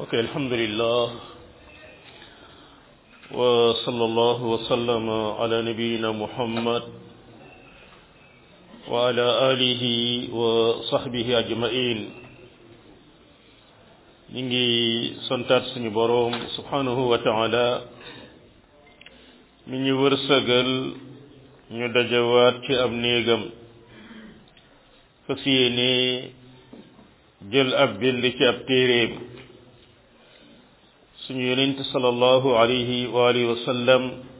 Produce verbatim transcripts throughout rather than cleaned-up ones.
ok alhamdulillah wa sallallahu wa sallama ala nabiyyina muhammad wa ala alihi wa sahbihi ajma'in. ñi ngi santaat suñu boroom subhanahu wa ta'ala mi ñu wërsëgal ñu dajawaat ci ab néegam fas yéene jël ab bind ci ab téeréem suñu yonent sallallahu alayhi wa alihi wa sallam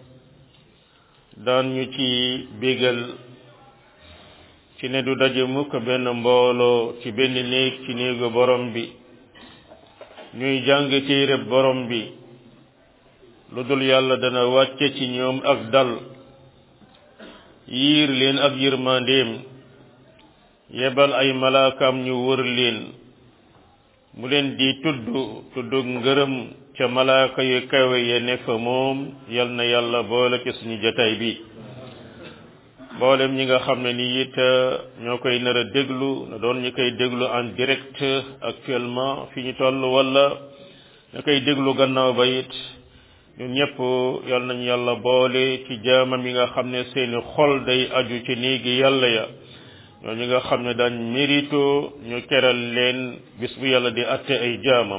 daan ñu ci bégal ci ne du daje mukk benn mbooloo ci benn néeg ci néegu borom bi ñuy jàng téereb borom bi lu dul yàlla dana wàcce ci ñoom ak dal yiir leen ak yërmandeem yebal ay malaakaam ñu wër leen mu leen di tudd tudd ngërëm ca malaaka yu kawe ya ne fa moom yal na yàlla boole ci suñu jotaay bi mboolem ñi nga xam ne ni it ñoo koy nar a déglu na doon ñu koy déglu en direct actuellement fi ñu toll wala ñu koy déglu gannaaw ba it ñun ñëpp yal nañu yàlla boole ci jaamam yi nga xam ne seeni xol day aju ci néegi yàlla ya ñoo ñi nga xam ne daañ mérito ñu keral leen bis bu yàlla di atte ay jaamam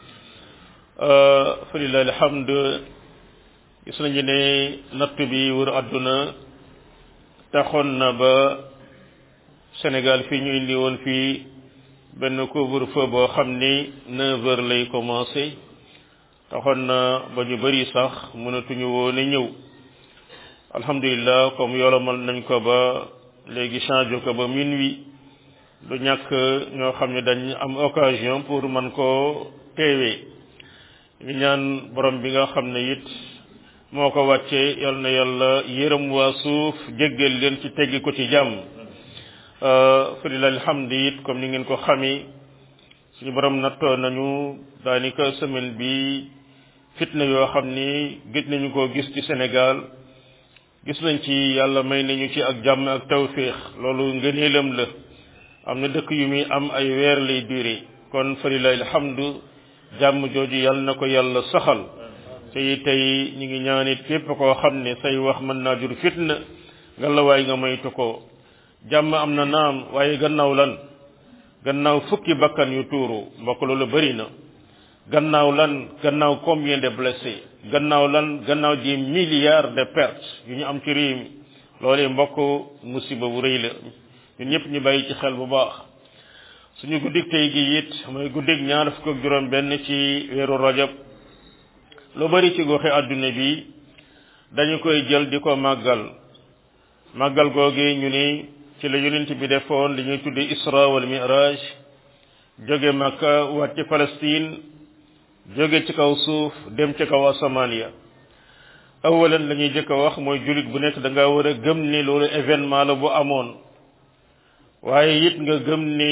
fa lillahi alhamd. gis nañu ne natt bi wër àdduna taxoon na ba Sénégal fii ñu indi woon fii benn couvre-feu boo xam ni neuf heures lay commencé taxoon na ba ñu bari sax mënatuñu woon a ñëw alhamdulillah comme yolomal nañ ko ba léegi changé ko ba minuit du ñàkk ñoo xam ne dañ am occasion pour man koo teewee ñu ñaan borom bi nga xam ne it moo ko wàcce yal na yàlla yërëm waa suuf jéggal leen ci teggi ko ci jàmm fa lillahi alhamdu it comme ni ngeen ko xami suñu borom nattoo nañu daanaka semaine bi fitna yoo xam ni gëj nañu ko gis ci Sénégal gis nañ ci yàlla may nañu ci ak jàmm ak tawféex loolu ngëneelam la am na dëkk yu muy am ay weer lay duré kon fa lillahi alhamdu jàmm jooju yàlla na ko yàlla saxal te tey ñu ngi ñaanit képp koo xam ne say wax mën naa jur fitna nga la waay nga moytu ko jàmm am na naam waaye gannaaw lan gannaaw fukki bakkan yu tuuru mbokk loolu bari na gannaaw lan gannaaw combien de blessés gannaaw lan gannaaw des milliards de pertes yu ñu am ci réew mi loolee mbokk musiba bu rëy la ñun ñëpp ñu bàyyi ci xel bu baax suñu guddik tey gi it mooy guddik ñaar fukk ak juróom benn ci weeru rajab lu bari ci goxe àdduna bi dañu koy jël di ko màggal màggal googu ñu ni ci la yonent bi defoon li ñuy tudde isra wal mi'raj jóge Makka wàcc Palestine jóge ci kaw suuf dem ci kaw asamaan ya awalan la ñuy jëkk a wax mooy jullit bu nekk da nga war a gëm ni loolu événement la bu amoon waaye it nga gëm ni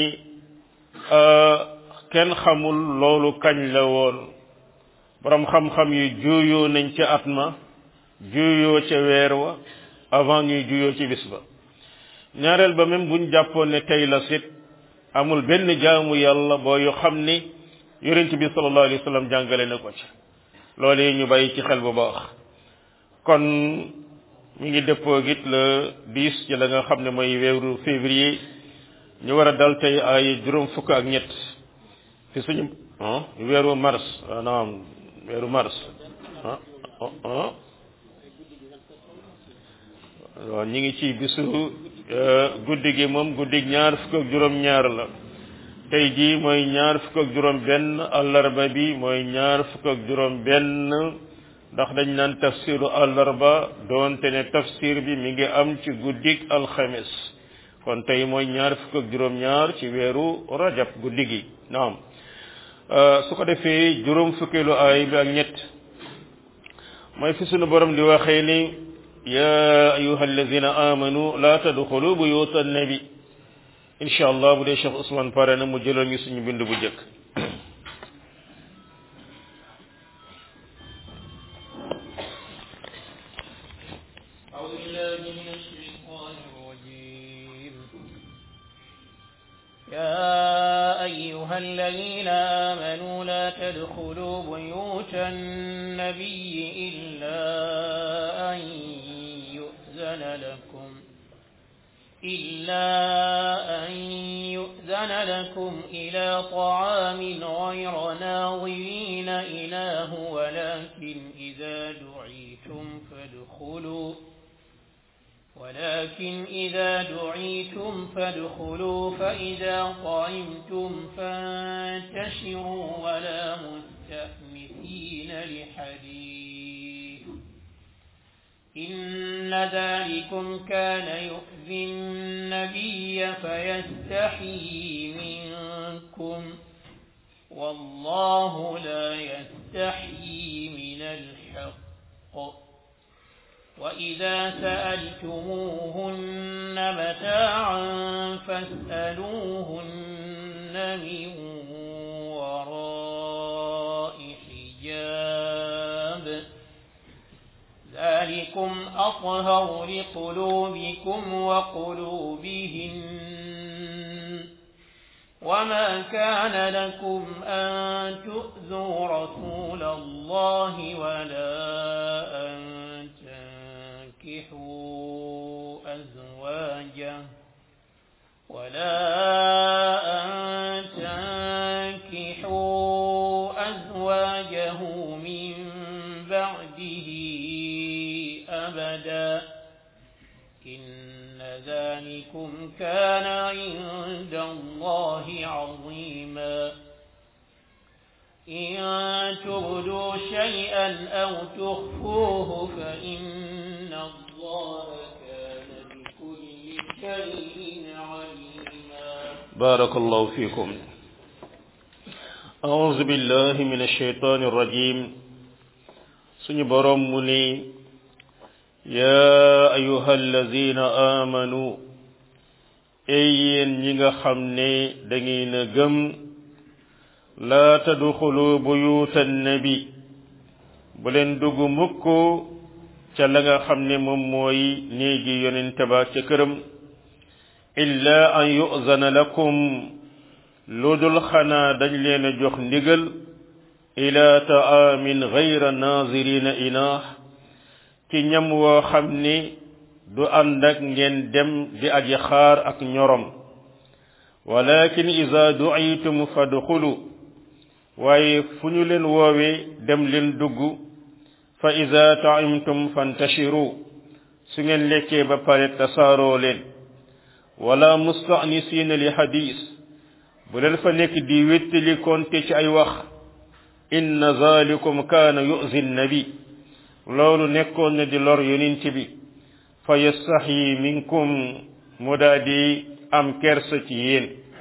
kenn xamul loolu kañ la woon borom xam-xam yi juuyoo nañ ca at ma juuyoo ca weer wa avant ñuy juuyoo ci bis ba ñaareel ba même buñ jàppoon ne tey la sit amul benn jaamu yàlla boo yu xam ni yonent bi sallallahu alayhi wa sallam jàngale na ko ci loolu ñu bàyyi ci xel bu baax kon mi ngi dëppoo git le dix ci la nga xam ne mooy weeru février ñu war a dal tey ay juróom fukk ak ñett fi suñu weeru mars naam weeru mars ah ah waaw ñu ngi ci bisu guddi gi moom guddi ñaar fukk ak juróom-ñaar la tey jii mooy ñaar fukk ak juróom-benn àllarba bi mooy ñaar fukk ak juróom-benn ndax dañ naan tafsiru àllarba doonte ne tafsir bi mi ngi am ci guddig alxames kon tey mooy ñaar fukk ak juróom-ñaar ci weeru rajab guddi gi naam. su ko defee juróom fukkeelu aay bi ak ñett mooy fi sunu borom di waxee ni ya ayuha alladina amanu la tadxulu buyuta nabi insha allah bu dee Cheikh Ousmane pare na mu jëloon ñu suñu bind bu jëkk يا أيها الذين آمنوا آمنوا لا تدخلوا بيوت النبي إلا أن يؤذن لكم إلا أن يؤذن لكم إلى طعام غير ناظرين إناه ولكن إذا دعيتم فادخلوا ولكن إذا دعيتم فادخلوا فإذا طعمتم فانتشروا ولا مستأنسين لحديث إن ذلكم كان يؤذي النبي فيستحيي منكم والله لا يستحيي من الحق وإذا سألتموهن متاعا فاسألوهن من وراء حجاب ذلكم أطهر لقلوبكم وقلوبهن وما كان لكم أن تؤذوا رسول الله ولا أن تنكحوا أزواجه ولا أن تنكحوا أزواجه من بعده أبدا إن ذلكم كان عند الله عظيما إن تبدوا شيئا أو تخفوه فإن الله كان بكل شيء عليما بارك الله فيكم أعوذ بالله من الشيطان الرجيم سني بروم مني يا أيها الذين آمنوا أيين نيغا خامني داغينا گم لا تدخلوا بيوت النبي بولين دوغو مكو ca la nga xam ne moom mooy néegi yonente ba ca këram illa an yu'zana lakum lu dul xanaa dañ leen a jox ndigal ila ta'amin ghayra nazirina inah ci ñam woo xam ni du ànd ak ngeen dem di aji xaar ak ñorom walakin iza du'itum fadkhulu waaye fu ñu leen woowe dem leen dugg fa iza ta'imtum fantashiru su ngeen lekkee ba pare tasaaroo leen wala musta'nisina li hadis bu leen fa nekk di wéttali konte ci ay wax inna zalikum kaana yu'zi an-nabi loolu nekkoon na di lor yonent bi fa yastahi minkum mu daa di am kersa ci yéen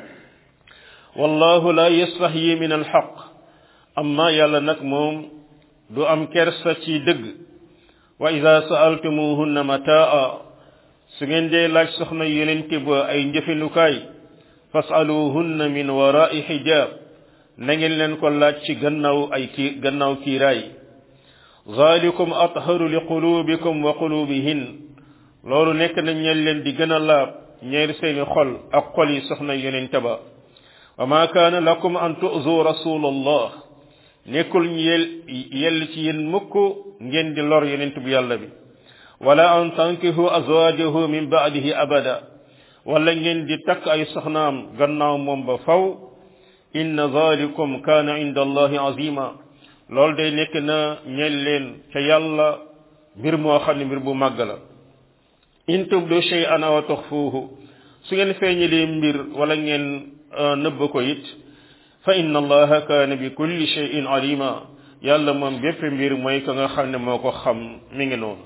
wallahu la yastahi min al-haq amma yàlla nag moom du am kersa ci dëgg wa idha sa'altumuhunna mata'a su ngeen dee laaj soxna yonent ba ay njëfinukaay fas'aluhunna min wara'i hijab na ngeen leen ko laaj ci gannaaw ay kii gannaaw kiiraay zalikum atharu li qulubikum wa qulubihin loolu nekk na ñeel leen di gën a laab ñeer seeni xol ak xol yi soxna yonent ba wa ma kaana lakum an tu'zu rasulallah nekkul yel yell ci yéen mukk ngeen di lor yonent bu yàlla bi wala an tankihu azwajahu min ba'dihi abada wala ngeen di takk ay soxnaam gannaaw moom ba faw inna zalikum kana inda allahi azima loolu day nekk na ñeel leen ca yàlla mbir moo xam ne mbir bu màgg la in tubdu shay'an aw tukhfuhu su ngeen feeñalee mbir wala ngeen nëbb ko it fa inna allaha kana bi kulli shay'in alima yàlla moom bépp mbir mooy ka nga xam ne moo ko xam mi ngi noonu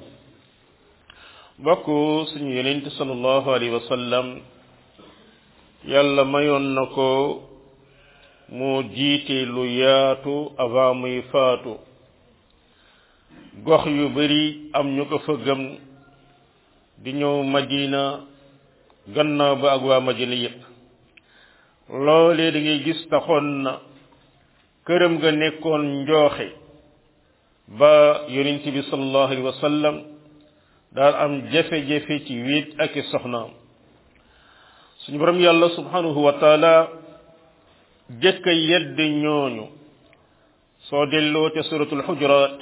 bokk suñu yonent sallallahu alayhi wa sallam yàlla mayoon na ko mu jiite lu yaatu avant muy faatu gox yu bari am ñu ko fa gëm di ñëw Madina gannaaw ba ak waa Madina yépp loolee da ngay gis taxoon na këram ga nekkoon njooxe ba yonent bi sallallahu alayhi wa sallam daal am jafe-jafe ci wéet ak i soxnaam suñu borom yàlla subhanahu wa taala jëkk a yedd ñooñu soo delloo te suratul hujurat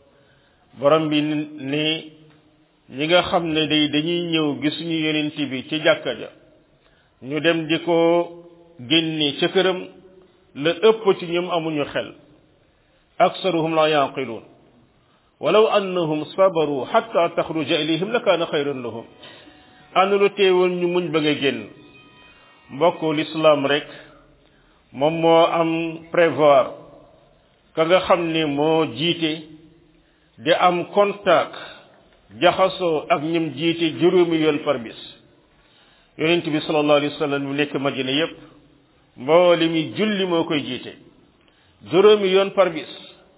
borom bi ni ñi nga xam ne day dañuy ñëw gisuñu yonent bi ci jàkka ja ñu dem di ko génne ca këram la ëpp ci ñoom amuñu xel aksaruhum la yaqiluun walaw annahum sabaru hatta taxruja ilayhim la kaana xayran lahum ànd lu teewoon ñu muñ ba nga génn mbokk l'islam rek moom moo am prévoir ka nga xam ne moo jiite di am contact jaxasoo ak ñim jiite juróomi yoon par bis yonent bi sallallahu alayhi wa sallam mu nekk Madina yépp mbooli mi julli moo koy jiite juróomi yoon par bis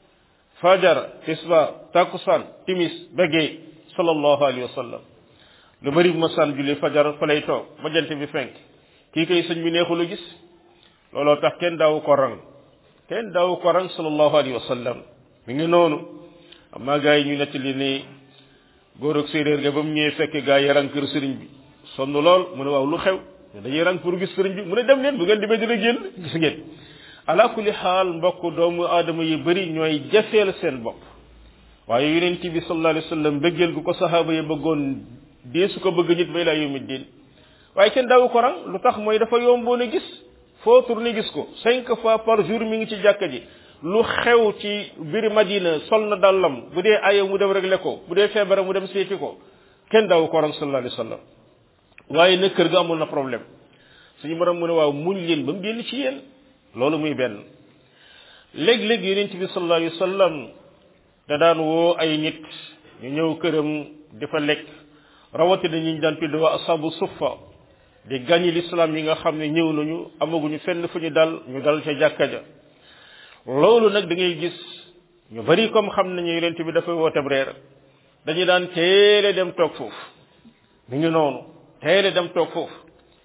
fajar tisbaar takkusaan timis begee sallallahu alayhi wa sallam lu bari bu ma saan julli fajar fa lay toog ba jant bi fenk kii koy sëñ bi neexul a gis looloo tax kenn daawu ko rang kenn daawu ko rang sallallahu alayhi wa sallam mi ngi noonu amaa gaa yi ñu nettali ne góor ak séeréer ga ba mu ñëwee fekk gaa yi rang kër sëriñ bi sonn lool mu ne waaw lu xew dañuy rang pour gis sëriñ bi mu ne dem leen bu ngeen demee dina génn gis ngeen ala kulli xaal mbokk doomu aadama yu bëri ñooy jafeel seen bopp waaye yonent bi sallallahu alayhi wa sallam bëggeel gu ko sahaaba yi bëggoon dee su ko bëgg nit bay laa yawmi diin waaye kenn daawu ko rang lu tax mooy dafa yomboon a gis foo tourné gis ko cinq fois par jour mi ngi ci jàkka ji lu xew ci biir Madina sol na dàllam bu dee ayo mu dem réglé ko bu dee feebara mu dem seeti ko kenn daawu ko rang sallallahu alayhi wa sallam waaye nag kër ga amul na problème suñu borom mu ne waaw muñ leen ba mu génn ci yéen loolu muy benn léeg-léeg yonent bi sallallahu alayhi wa sallam da daan woo ay nit ñu ñëw këram di fa lekk rawatina ñi ñu daan tudd waa asabu suffa di gàññi l'islam yi nga xam ne ñëw nañu amaguñu fenn fu ñu dal ñu dal ca jàkka ja loolu nag da ngay gis ñu bari comme xam nañu yonent bi dafay woote reer dañu daan teele dem toog foofu mi ngi noonu teele dem toog foofu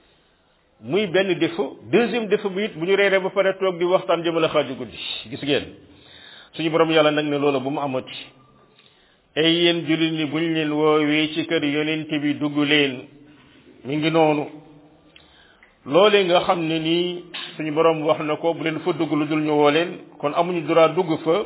muy benn défaut deuxième défaut bi it bu ñu reeree ba pare toog di waxtaan jëmale xaaju guddi gis ngeen suñu borom yàlla nag ne loolu bu mu amati ay yéen jullit ni buñ leen woowee ci kër yonent bi dugg leen mi ngi noonu loolee nga xam ne nii suñu borom wax na ko bu leen fa dugg lu dul ñu woo leen kon amuñu droit dugg fa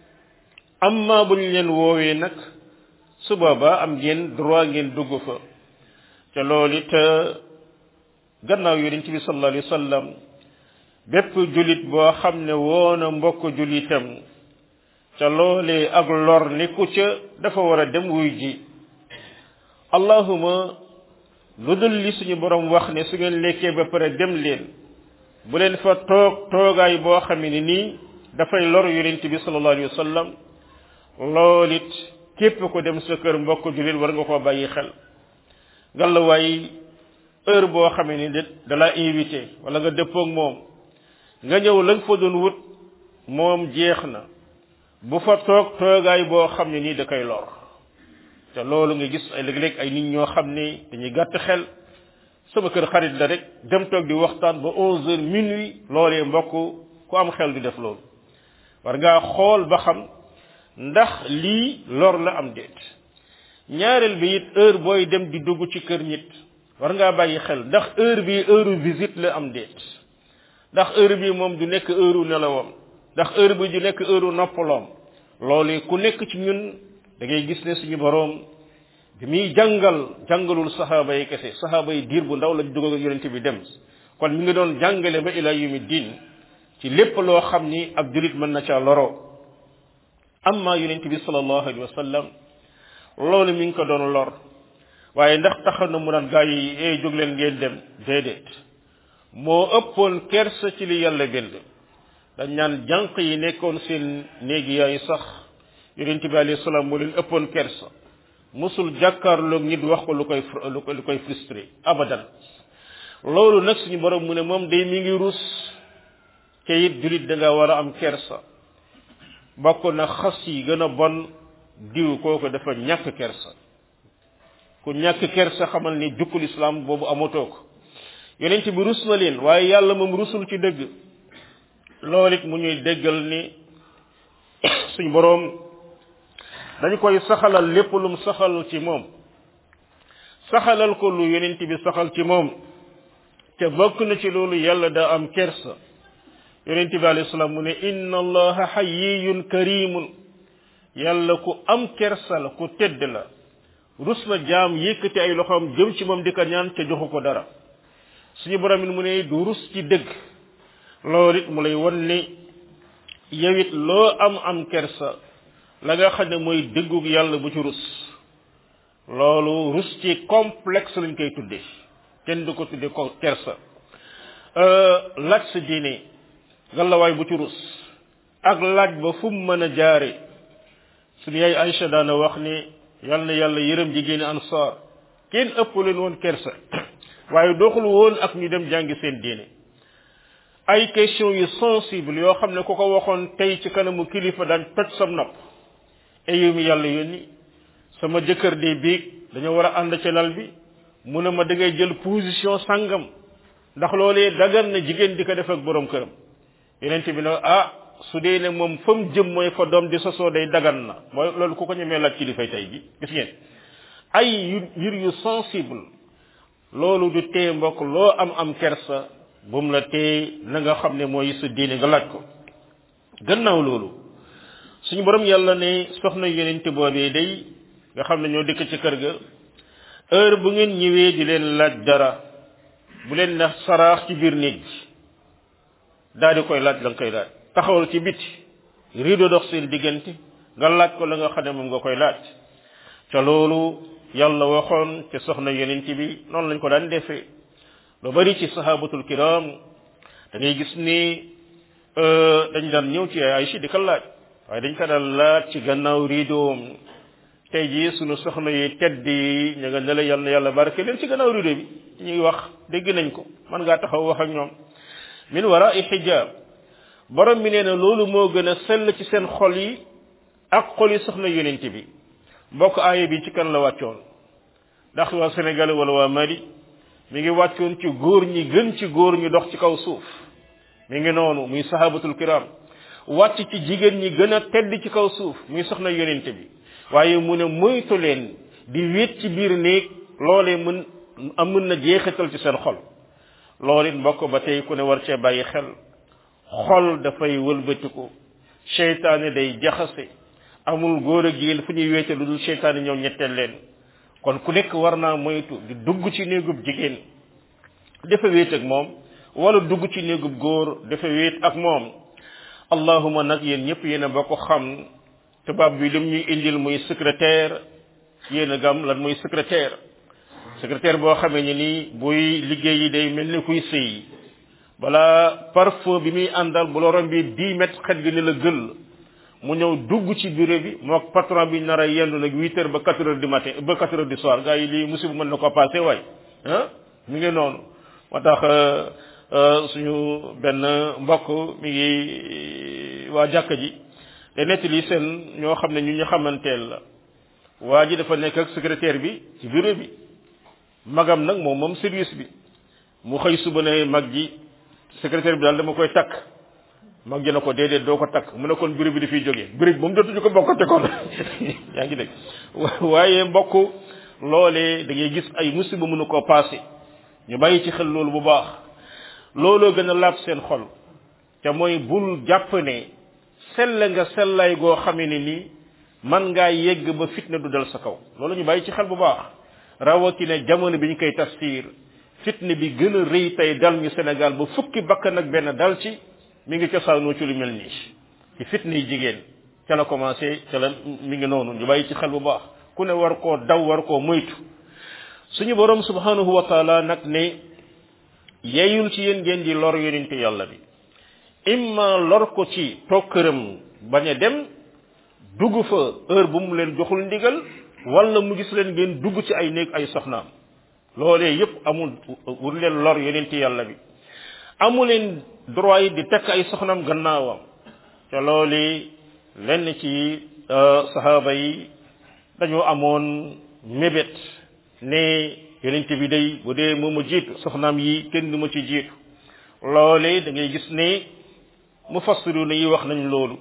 amma bu ñu leen woowee nag su boobaa am ngeen droit ngeen dugg fa te loolu it gannaaw yonent bi sallallahu alayhi wa sallam bépp jullit boo xam ne woona mbokk jullitam ca loolee ak lor nekku ca dafa war a dem wuy ji allahuma lu dul li suñu borom wax ne su ngeen lekkee ba pare dem leen bu leen fa toog toogaay boo xam ne nii dafay lor yonent bi sallallahu alayhi wa sallam loolu it képp ko dem sa kër mbokk jullit war nga koo bàyyi xel ngallaawaay heure boo xamee ni de dalaa invité wala nga dëppoog moom nga ñëw la nga fa doon wut moom jeex na bu fa toog toogaay boo xam ne nii da koy lor te loolu nga gis ay léeg-léeg ay nit ñoo xam ne dañuy gàtt xel sama kër xarit la rek dem toog di waxtaan ba onze heures minuit loolee mbokk ku am xel di def loolu war ngaa xool ba xam ndax lii lor la am déet ñaareel bi it heure booy dem di dugg ci kër nit war ngaa bàyyi xel ndax heure bi heure visite la am déet ndax heure bi moom du nekk heure nelawam ndax heure bi du nekk heure noppaloom loolu ku nekk ci ñun da ngay gis ne suñu boroom bi muy jàngal jàngalul saxaaba yi kese saxaaba yi diir bu ndaw la dugg ak yonent bi dem kon mi ngi doon jàngale ba ila yawmi diin ci lépp loo xam ni ab julit mën na caa loroo amma yonent bi sallallahu alayhi wa sallam loolu mi ngi ko doon lor waaye ndax taxaw na mu naan gaa yi eh jóg leen ngeen dem déedéet moo ëppoon kersa ci li yàlla bind dañ ñaan jànq yi nekkoon seen néegi yaay sax yonent bi alayhi salaam moo leen ëppoon kersa musul jàkkaarloog nit wax ko lu koy lu koy lu koy frustré abadan loolu nag suñu borom mu ne moom day mi ngi rus te it julit da nga war a am kersa bokk na xas yi gën a bon diw kooku dafa ñàkk kersa ku ñàkk kersa xamal ni jukkul islam boobu amatoo ko yonent bi rus na leen waaye yàlla moom rusul ci dëgg loolu it mu ñuy déggal ni suñu boroom dañu koy saxalal lépp lum saxal ci moom saxalal ko lu yonent bi saxal ci moom te bokk na ci loolu yàlla daa am kersa yonent bi alayhi salaam mu ne inna allaha hayyun karimun yàlla ku am kersa la ku tedd la rus na jaam yëkkati ay loxoom jëm ci moom di ko ñaan ca joxu ko dara suñu borom it mu ne du rus ci dëgg loolu it mu lay won ne yow it loo am am kersa la nga xam ne mooy dëggug yàlla bu ci rus loolu rus ci complexe lañ koy tuddee kenn du ko tuddee ko kersa laaj sa diine gàllawaay bu ci rus ak laaj ba fu mu mën a jaare suñu yaay Aïcha daana wax ne yal na yàlla yërëm jigéeni ansaar kenn ëpp leen woon kersa waaye doxul woon ak ñu dem jàngi seen diine ay question yu sensible yoo xam ne ku ko waxoon tey ci kanamu kilifa daan toj sam nopp e yow mi yàlla yónni sama jëkkër de biig dañoo war a ànd ci lal bi mu ne ma da ngay jël position sangam ndax loolee dagan na jigéen di ko def ak borom këram yeneen bi ne ah su dee ne moom fa mu jëm mooy fa doom di sosoo day dagan na mooy loolu ku ko ñemee laaj kilifay tey ji gis ngeen ay yur yu sensible loolu du tee mbokk loo am am kersa bu mu la tee na nga xam ne mooy sa diine nga laaj ko gannaaw loolu suñu borom yàlla ne soxna yeneen boobee day nga xam ne ñoo dëkk ci kër ga heure bu ngeen ñëwee di leen laaj dara bu leen na saraax ci biir néeg bi daal di koy laaj la nga koy laaj taxawal ci biti rido dox seen diggante nga laaj ko la nga xam ne moom nga koy laaj ca loolu yàlla waxoon te soxna yonent bi noonu lañ ko daan defee lu bari ci sahabatul kiram da ngay gis ni dañ daan ñëw ci ay Aïcha di ko laaj waaye dañ ko daan laaj ci gannaaw ridoom tey jii sunu soxna yi tedd yi ña nga ne la yàlla yàlla barke leen ci gannaaw rido bi ñuy wax dégg nañ ko man ngaa taxaw wax ak ñoom min wara'i hijab borom bi nee na loolu moo gën a sell ci seen xol yi ak xol yi soxna yonent bi mbokk aaya bi ci kan la wàccoon ndax waa Sénégal wala waa Mali mi ngi wàccoon ci góor ñi gën ci góor ñu dox ci kaw suuf mi ngi noonu muy sahabatul kiram wàcc ci jigéen ñi gën a tedd ci kaw suuf muy soxna yonent bi waaye mu ne moytu leen di wéet ci biir néeg loolee mën am mën na jeexital ci seen xol loolu it mbokk ba tey ku ne war cee bàyyi xel xol dafay wëlbatiku seytaane day jaxase amul góor ak jigéen fu ñuy wéete lu dul seytaane ñëw ñetteel leen kon ku nekk war naa moytu di dugg ci néegub jigéen dafa wéet ak moom wala dugg ci néegub góor dafa wéet ak moom allahuma nag yéen ñëpp yéen a bokk xam tubaab bi lim ñuy indil muy secrétaire yéen a gam lan muy secrétaire secrétaire boo xamee ni nii buy liggéey yi day mel ni kuy sëy balaa parfum bi muy àndal bu la rombee dix mètres xet gi ni la gël mu ñëw dugg ci bureau bi mook patron bi nar a yendu nag huit heures ba quatre heures du matin ba quatre heures du soir gars yi lii musiba mën na ko passé waay ah mi ngi noonu moo tax suñu benn mbokk mi ngi waa jàkka ji te nettali seen ñoo xam ne ñu ñu xamanteel la waa ji dafa nekk ak secrétaire bi ci bureau bi magam nag moom moom service bi mu xëy suba ne mag ji secrétaire bi daal dama koy takk mag ji na ko déedéet doo ko takk mu ne kon bureau bi dafiy jógee bureau bi moom dootuñu ko bokkate kon yaa ngi dégg waaye mbokk loolee da ngay gis ay musiba mënu koo passé ñu bàyyi ci xel loolu bu baax looloo gën a laab seen xol te mooy bul jàpp ne sell nga sellaay goo xamee ne nii man ngaa yegg ba fitna du dal sa kaw loolu ñu bàyyi ci xel bu baax rawatina jamono bi ñu koy tafsir fitna bi gën a rëy tey dal ñu Sénégal ba fukki bakkan ak benn dal ci mi ngi cosaanoo ci lu mel nii ci fitna yi jigéen ca la commencé ca la mi ngi noonu ñu bàyyi ci xel bu baax ku ne war koo daw war koo moytu suñu borom subhanahu wa taala nag ne yeyul ci yéen ngeen di lor yonente yàlla bi imma lor ko ci toog këram bañ a dem dugg fa heure bu mu leen joxul ndigal wala mu gis leen ngeen dugg ci ay néeg ay soxnaam loolee yépp amul wur leen lor yonente yàlla bi amu leen droit yi di tekk ay soxnaam gannaawam te loolee lenn ci sahaaba yi dañoo amoon mébét ne yonente bi day bu dee moo ma jiitu soxnaam yi kenn du ma ci jiitu loolee da ngay gis ne mufassiruna yi wax nañ loolu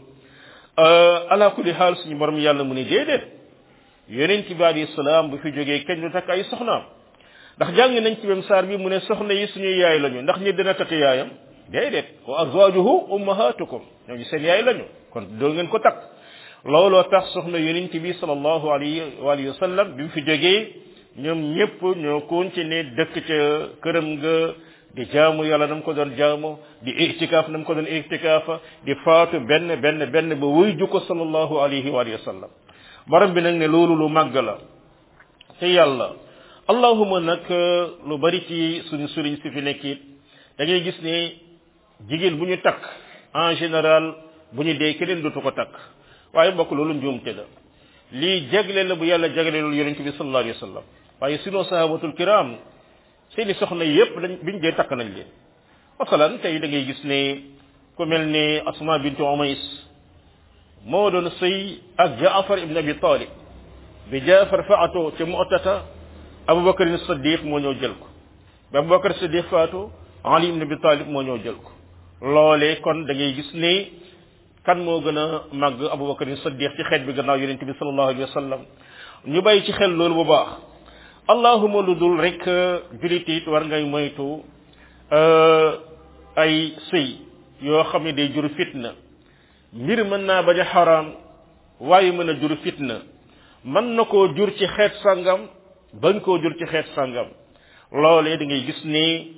ala kulli xaal suñu borom yàlla mu ne déedéet yonent bi alayhi salaam bu fi jógee kenn du takk ay soxnaam ndax jàng nañ ci même saar bi mu ne soxna yi suñuy yaay lañu ndax ñi dina takk yaayam déedéet wa azwajuhu ummahatukum ñooñu seen yaay lañu kon doo ngeen ko takk looloo tax soxna yonent bi sallallahu alayhi wa alihi wa sallam bi mu fi jógee ñoom ñëpp ñoo continué dëkk ca këram nga di jaamu yàlla nam ko doon jaamu di i'tikaaf nam ko doon i'tikaafa di faatu benn benn benn ba wuy ju ko sallallahu alayhi wa alihi wa sallam borom bi nag ne loolu lu màgg la te yàlla allahuma nag lu bari ci suñu sëriñ si fi nekk it da ngay gis ne jigéen bu ñu takk en général bu ñu dee keneen dootu ko takk waaye mbokk loolu njuumte la lii jagle la bu yàlla jagle loolu yonent bi sallallahu alayhi wa sallam waaye sinon sahabatul kiram seeni soxna yépp dañ biñ dee takk nañ leen masalan tey da ngay gis ne ku mel ne asma bintu umays moo doon sëy ak jaafar ibn abi talib bi jaafar faatu ca mu'tata abubakar as-siddiq moo ñëw jël ko ba abubakar as-siddiq faatu ali ibn abi talib moo ñëw jël ko loolee kon da ngay gis ne kan moo gën a màgg abubakar as-siddiq ci xeet bi gannaaw yonent bi sallallahu alayhi wa sallam ñu bàyyi ci xel loolu bu baax allahuma lu dul rek julit it war ngay moytu ay sëy yoo xam ne day jur fitna mbir mën naa bañ a xaraam waaye mën a jur fitna mën na koo jur ci xeet sàngam bañ koo jur ci xeet sàngam loolee da ngay gis ni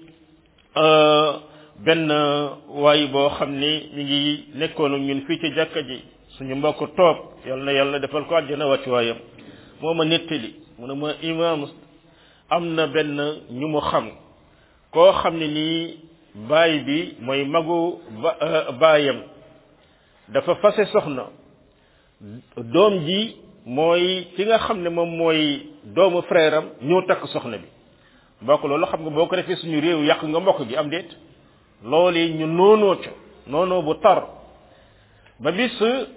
benn waay boo xam ni mi ngi nekkoon ak ñun fii ci jàkka ji suñu mbokk toog yal na yàlla defal ko àjjana wàcc waayam moo ma nettali mu ne ma imaam am na benn ñu mu xam koo xam ne nii baay bi mooy magu ba baayam dafa fase soxna doom ji mooy ki nga xam ne moom mooy doomu frère am ñëw takk soxna bi mbokk loolu xam nga boo ko defee suñu réew yàq nga mbokk gi am déet loolu ñu noonoo ca noonoo bu tar ba bis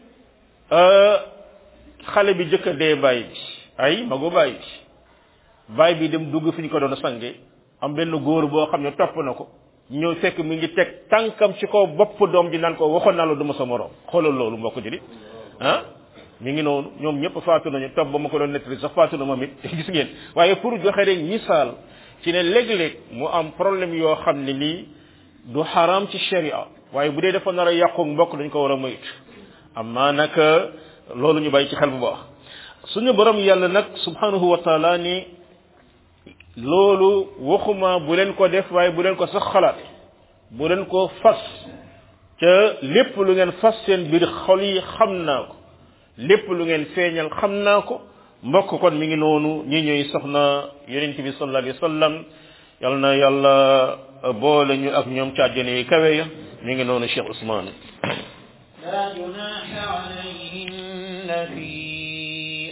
xale bi jëkk a dee baay bi ay magu baay bi baay bi dem dugg fi ñu ko doon sange am benn góor boo xam ne topp na ko ñëw fekk mi ngi teg tànkam ci kaw bopp doom ji naan ko waxoon naa la duma sa morom xoolal loolu mbokk ji ah mi ngi noonu ñoom ñëpp faatu nañu topp ba ma ko doon nettali sax faatu na moom it gis ngeen waaye pour joxe rek misaal ci ne léeg-léeg mu am problème yoo xam ne nii du xaraam ci sharia waaye bu dee dafa nar a yàqu mbokk dañ ko war a moytu amma nag loolu ñu bàyyi ci xel bu baax suñu borom yàlla nag subhanahu wa taala ni loolu waxuma bu leen ko def waaye bu leen ko sax xalaat bu leen ko fas ca lépp lu ngeen fas seen biir xol yi xam naa ko lépp lu ngeen feeñal xam naa ko mbokk kon mi ngi noonu ñi ñooy soxna yonent bi sallallahu alayhi wa sallam yal na yàlla boole ñu ak ñoom ci àjjana yi kawe ya mi ngi noonu Cheikh Ousmane لا جناح عليهن في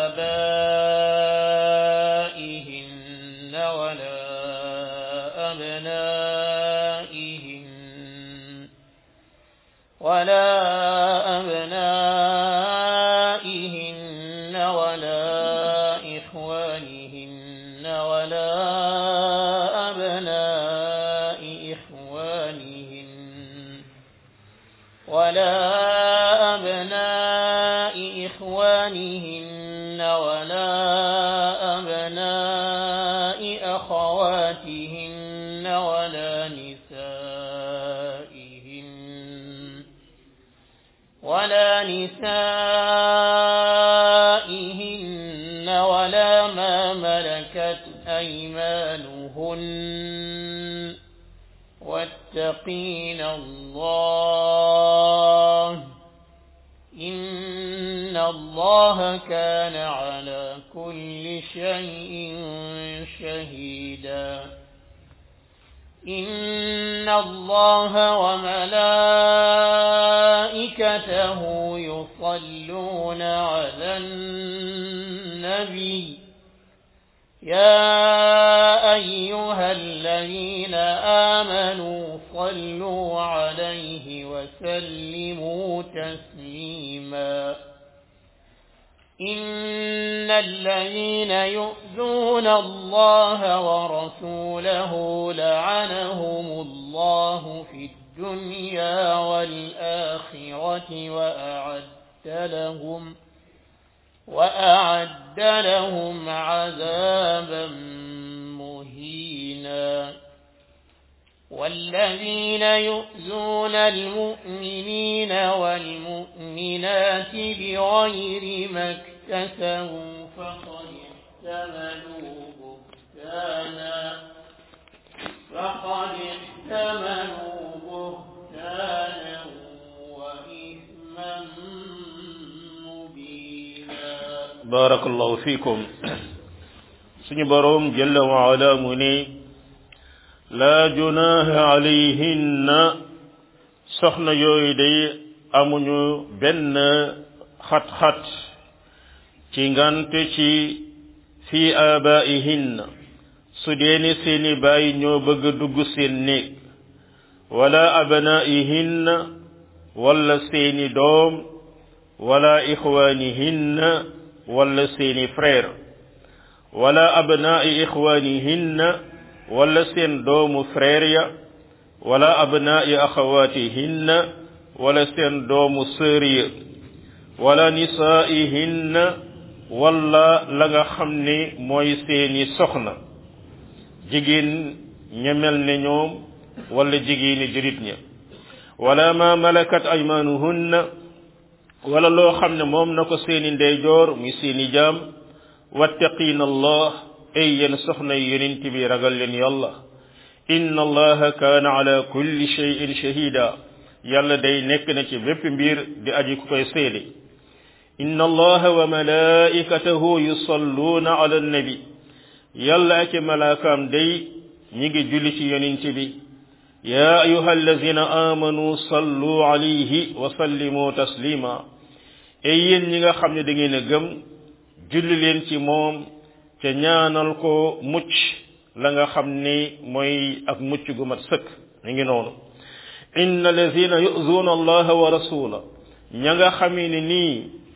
آبائهن ولا أبنائهن ولا أبنائهن ولا إخوانهن ولا أبناء إخوانهن ولا أبناء إخوانهن ولا أبناء أخواتهن ولا نسائهن ولا نسائهن ولا ما ملكت أيمانهن واتقين الله إن الله كان على كل شيء شهيدا إن الله وملائكته يصلون على النبي يا أيها الذين آمنوا صلوا عليه وسلموا تسليما إن الذين يؤذون الله ورسوله لعنهم الله في الدنيا والآخرة وأعد لهم وأعد لهم عذابا مهينا والذين يؤذون المؤمنين والمؤمنات بغير ما اكتسبوا فقد احتملوا بهتانا فقد احتملوا بهتانا وإثما مبينا. بارك الله فيكم. سنبرم جل وعلا مني لا جناح عليهن soxna yooyu day amuñu benn xat-xat ci ngante ci fi abaihinna su deeni seeni baay ñoo bëgg dugg seen néeg wala abnaihinna wala seeni doom wala ixwanihinna wala seeni frère wala abnai ixwanihinna wala seen doomu frère ya wala abnaa'i axawaatihinna wala seen doomu sœur ya wala nisaa'ihinna wala la nga xam ne mooy seeni soxna jigéen ña mel ne ñoom wala jigéeni jurit ña wala ma malakat aymaanuhunna wala loo xam ne moom na ko seeni ndeyjoor muy seeni jaam wattaqiina allah ay yéen soxna yi yonent bi ragal leen yàlla inna allaha kaana ala kulli shay'in shahida yàlla day nekk na ci bépp mbir di aji ku koy seede inna allaha wa malaikatahu yusalluuna ala nabi yàlla ak malaakaam day ñi ngi julli ci yonent bi ya ayuha allazina amanu sallu alayhi wa sallimu taslima ay yéen ñi nga xam ne da ngeen a gëm julli leen ci moom ca ñaanal ko mucc la nga xam ni mooy ak mucc gu mat sëkk mi ngi noonu inna allazina yu'zuna allaha wa rasula ña nga xamee ni nii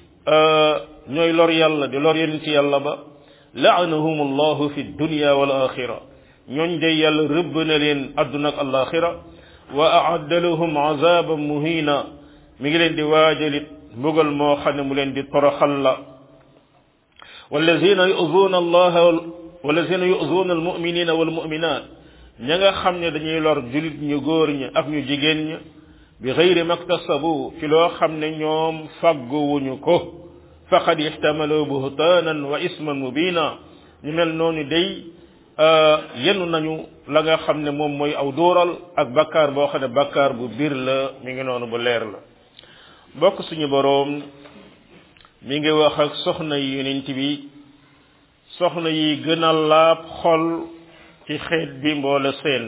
ñooy lor yàlla di lor yonent yàlla ba la'anahum allahu fi dunya wal axira ñooñ day yàlla rëbb na leen adduna ak alaxira wa a'adda lahum azaban muhina mi ngi leen di waajalit mbugal moo xam ne mu leen di toroxal la wallazina yu'zuna allaha walazina yu'zuna almu'minina walmu'minat ña nga xam ne dañuy lor julit ñu góor ñi ak ñu jigéen ñi bi ghayri maktasabu ci loo xam ne ñoom fagguwuñu ko faqad ihtamalu buhtanan wa isman mubina ñu mel noonu day yenn nañu la nga xam ne moom mooy aw dóoral ak bakkaar boo xam ne bakkaar bu bir la mi ngi noonu bu leer la bokk suñu boroom mi ngi wax ak soxna yi yonent bi soxna yi gën a laab xol ci xeet bi mboola seen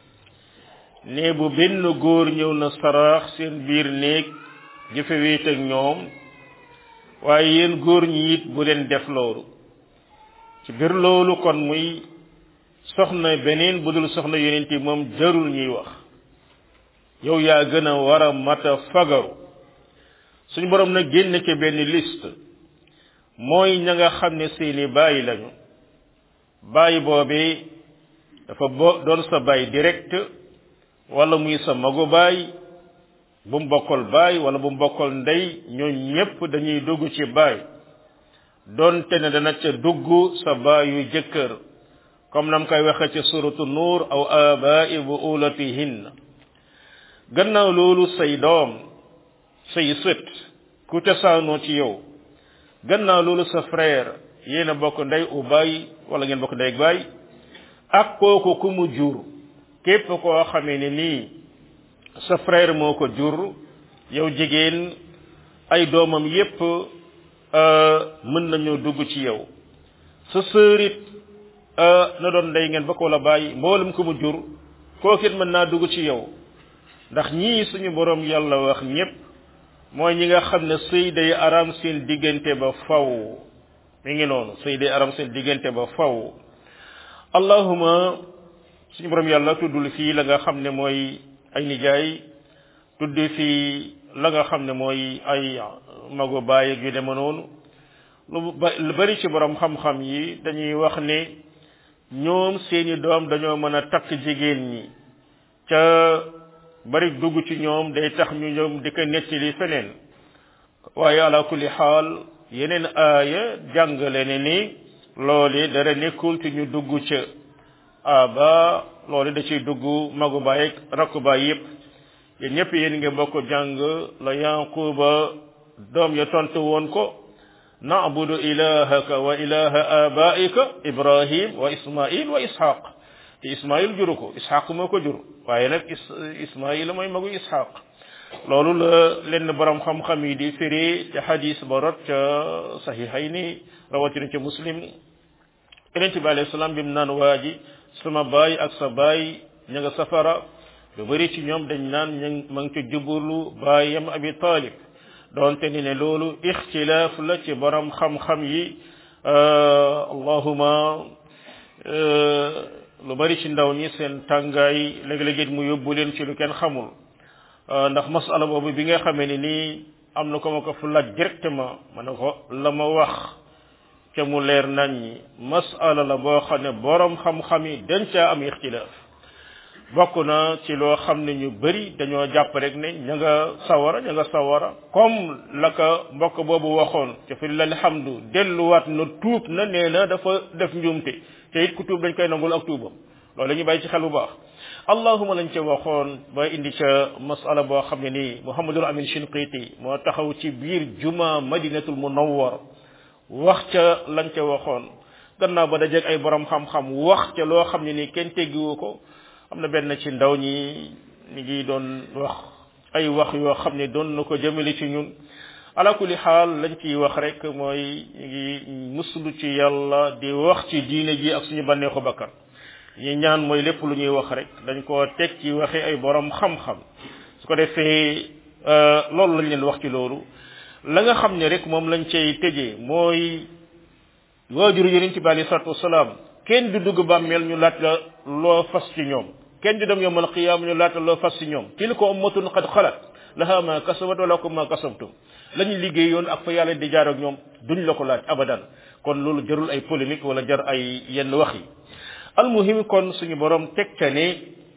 ne bu benn góor ñëw na saraax seen biir néeg jëfe wéet ak ñoom waaye yéen góor ñi it bu leen def loolu ci biir loolu kon muy soxna beneen bu dul soxna yonent moom jarul ñuy wax yow yaa gën a war a mata fagaru suñu borom nag génn ci benn liste mooy ña nga xam ne seeni baay lañu baay boobee dafa bo doon sa baay direct wala muy sa magu baay bu mu bokkal baay wala bu mu bokkal ndey ñoo ñépp dañuy dugg ci baay doonte ne dana ca dugg sa baayu jëkkër comme nam koy waxe ci suratu nuur aw abaai buulatihinna gannaaw loolu say doom say sët ku cosaanoo ci yow gannaaw loolu sa frère yéen a bokk ndey u baay wala ngeen bokk ndey ak baay ak kooku ku mu jur képp koo xamee ne nii sa frère moo ko jur yow jigéen ay doomam yépp mën nañoo dugg ci yow sa sœurit na doon ndey ngeen bokk wala baay mboolum ku mu jur kookit mën naa dugg ci yow ndax ñii suñu borom yàlla wax ñépp mooy ñi nga xam ne sëy day aram seen diggante ba faw mi ngi noonu sëy day aram seen diggante ba faw allahuma suñu borom yàlla tuddul fii la nga xam ne mooy ay nijaay tudd fii la nga xam ne mooy ay magu baay ak yu deme noonu lu bari ci borom xam-xam yi dañuy wax ne ñoom seeni doom dañoo mën a takk jigéen ñi ca bari dugg ci ñoom day tax ñu ñoom di ko nettali feneen waaye ala kulli xaal yeneen aaya jàngale ne ni loole dara nekkul ci ñu dugg ca aba loolu da ciy dugg magu baay ak rakku baay yépp yéen ñëpp yéen ngi bokk jàng la Yaquba doom ya tontu woon ko na'budu ilahaka wa ilaha abaika ibrahim wa ismail wa ishaq te ismail juru ko ishaq moo ko jur waaye nag ismail mooy magu ishaq loolu la lenn borom xam-xam yi di firi ca hadis ba rot ca sahihayni rawatina ca muslim yonent bi alayhi salaam bi mu naan waa ji sama baay ak sa baay ña nga safara lu bëri ci ñoom dañ naan ña ma ngi ca jublu baayam abi talib doonte ni ne loolu ixtilaaf la ci borom xam-xam yi allahuma lu bëri ci ndaw ñi seen tàngaay léeg-léeg mu yóbbu leen ci lu kenn xamul ndax masala boobu bi nga xamee ni nii am na ko ma ko fu laaj directement ma ne ko la ma wax ca mu leer nañ ñi masala la boo xam ne borom xam-xam yi dañ caa am ixtilaaf bokk na ci loo xam ne ñu bëri dañoo jàpp rek ne ña nga sawara ña nga sawara comme la ka mbokk boobu waxoon ca fi lillahi alhamdu delluwaat na tuub na nee na dafa def njuumte te it ku tuub dañ koy nangul ak tuubam loolu la ñuy bàyyi ci xel bu baax allahuma lañ ca waxoon ba indi ca masala boo xam ne nii Muhammadul Amin Shinqiti moo taxaw ci biir juma madinatul munawwar wax ca lañ ca waxoon gannaaw ba dajeeg ay borom xam-xam wax ca loo xam ne nii kenn teggiwu ko am na benn ci ndaw ñi ñi ngi doon wax ay wax yoo xam ne doon na ko jëmale ci ñun ala kulli xaal lañ ciy wax rek mooy ñu ngi musulu ci yàlla di wax ci diine ji ak suñu bànneexu bakkan ñi ñaan mooy lépp lu ñuy wax rek dañ koo teg ci waxi ay borom xam-xam su ko defee loolu lañ leen wax ci loolu la nga xam ne rek moom lañ cay tëjee mooy waajur yonent bi alayhi salaatu wasalaam kenn du dugg bàmmeel ñu laaj la loo fas ci ñoom kenn du dem yawmal qiyaama ñu laaj la loo fas ci ñoom tilka ummatun qad xalat laha ma kasabat wa lakum ma kasabtum lañu liggéeyoon ak fa yàlla di jaar ak ñoom duñ la ko laaj abadan kon loolu jarul ay polémique wala jar ay yenn wax yi almuhim kon suñu borom teg ca ne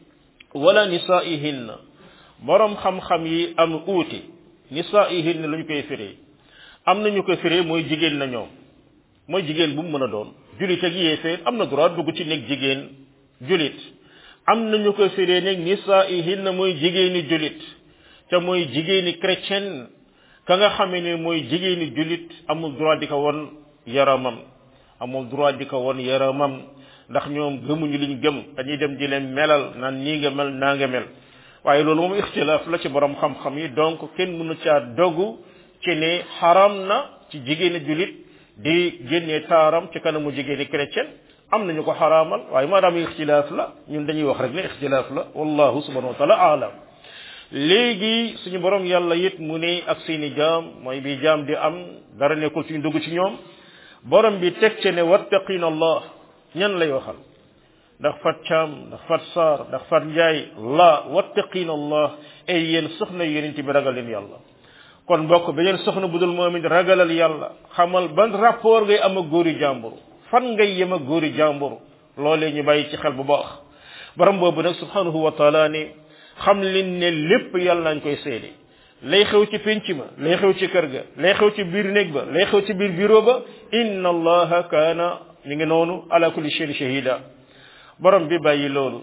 wala nisaihinna borom xam-xam yi am uuti nisaihinna lu ñu koy firee am na ñu koy firee mooy jigéen na ñoom mooy jigéen bu mu mën a doon julit ak yéeféer am na droit dugg ci nekk jigéen julit am na ñu koy firee nekk nisaihinna mooy jigéeni julit te mooy jigéeni chrétienne ka nga xamee ne mooy jigéeni julit amul droit di ko won yaramam amul droit di ko won yaramam ndax ñoom gëmuñu liñ gëm dañuy dem di leen melal naan nii nga mel naa nga mel waaye loolu moom ixtilaaf la ci borom xam-xam yi donc kenn mënu caa dogu ci ne xaram na ci jigéeni julit di génnee taaram ci kanamu jigéeni chrétien am nañu ko xaraamal waaye maadaam ixtilaaf la ñun dañuy wax rek ne ixtilaaf la wallahu subhanahu wa taala aalam léegi suñu borom yàlla it mu ne ak seeni jaam mooy bi jaam di am dara nekkul suñu dugg ci ñoom borom bi teg ci ne wattaqina allah ñan lay waxal ndax fat caam ndax fat saar ndax fat njaay la wattaqina allah ay yéen soxna yonent bi ragal leen yàlla kon mbokk beneen soxna budul moom it ragalal yàlla xamal ban rapport ngay am ak góori jàmbur fan ngay yem ak góori jàmbur loolee ñu bàyyi ci xel bu baax borom boobu nag subhanahu wa taala ne xam leen ne lépp yàlla nañ koy seede lay xew ci penc ma lay xew ci kër ga lay xew ci biir néeg ba lay xew ci biir bureau ba inna allaha kaana mi ngi noonu ala kulli shay'in shahida borom bi bàyyi loolu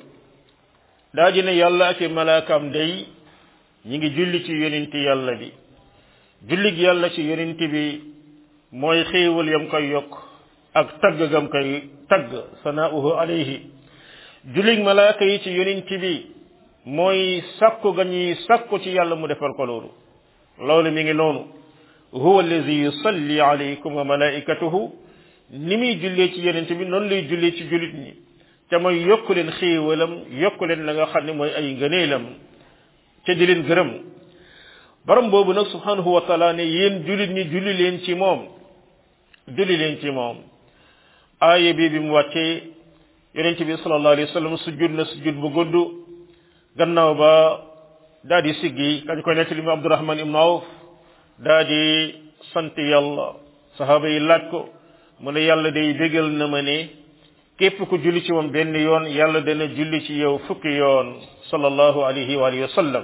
daa ji ne yàlla ak malaakaam day ñi ngi julli ci yonenti yàlla bi jullig yàlla ci yonenti bi mooy xéewal yam koy yokk ak tagg gam koy tagg sana'uhu alayhi jullig malaaka yi ci yonenti bi mooy sakku ga ñuy sakku ci yàlla mu defal ko loolu loolu mi ngi noonu huwa allazi yusalli alaykum wa malaikatuhu ni muy jullee ci yonent bi noonu lay jullee ci jullit ñi te mooy yokk leen xéewalam yokk leen la nga xam ne mooy ay ngëneelam te di leen gërëm borom boobu nag subhanahu wa taala ne yéen jullit ñi julli leen ci moom julli leen ci moom aaya bi bi mu wàccee yonent bi sallallahu alayhi wa sallam sujjud na sujjud bu gudd gannaaw ba daa di siggi kañ koy nettali mu Abdurahman ibn Awf daa di sant yàlla sahaaba yi laaj ko mu ne yàlla day bégal na ma ne képp ku julli ci moom benn yoon yàlla dana julli ci yow fukki yoon sallallahu alayhi wa alihi wa sallam